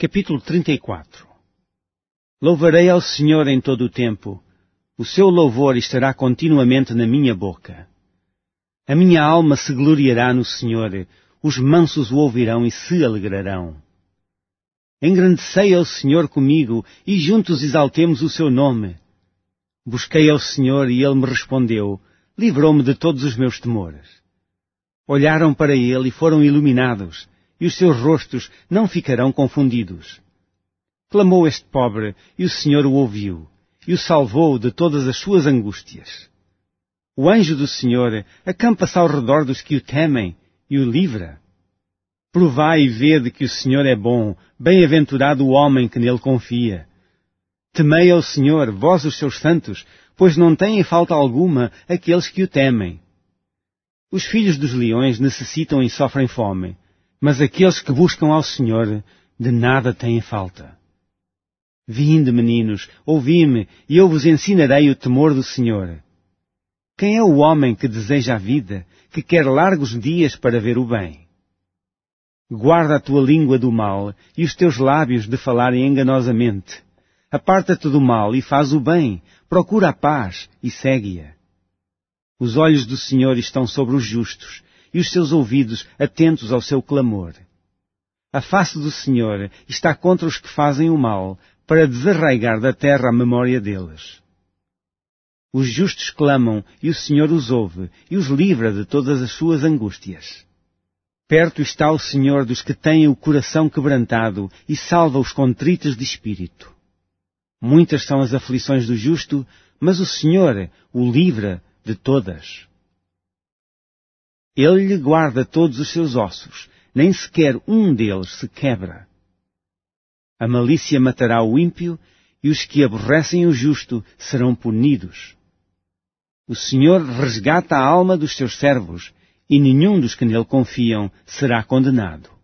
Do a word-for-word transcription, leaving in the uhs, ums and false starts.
Capítulo trinta e quatro. Louvarei ao Senhor em todo o tempo. O seu louvor estará continuamente na minha boca. A minha alma se gloriará no Senhor. Os mansos o ouvirão e se alegrarão. Engrandecei ao Senhor comigo e juntos exaltemos o seu nome. Busquei ao Senhor e ele me respondeu. Livrou-me de todos os meus temores. Olharam para ele e foram iluminados, e os seus rostos não ficarão confundidos. Clamou este pobre, e o Senhor o ouviu, e o salvou de todas as suas angústias. O anjo do Senhor acampa-se ao redor dos que o temem, e o livra. Provai e vede que o Senhor é bom, bem-aventurado o homem que nele confia. Temei ao Senhor, vós os seus santos, pois não têm falta alguma aqueles que o temem. Os filhos dos leões necessitam e sofrem fome, mas aqueles que buscam ao Senhor de nada têm falta. Vinde, meninos, ouvi-me, e eu vos ensinarei o temor do Senhor. Quem é o homem que deseja a vida, que quer largos dias para ver o bem? Guarda a tua língua do mal e os teus lábios de falarem enganosamente. Aparta-te do mal e faz o bem, procura a paz e segue-a. Os olhos do Senhor estão sobre os justos, e os seus ouvidos atentos ao seu clamor. A face do Senhor está contra os que fazem o mal, para desarraigar da terra a memória deles. Os justos clamam, e o Senhor os ouve, e os livra de todas as suas angústias. Perto está o Senhor dos que têm o coração quebrantado, e salva os contritos de espírito. Muitas são as aflições do justo, mas o Senhor o livra de todas. Ele lhe guarda todos os seus ossos, nem sequer um deles se quebra. A malícia matará o ímpio, e os que aborrecem o justo serão punidos. O Senhor resgata a alma dos seus servos, e nenhum dos que nele confiam será condenado.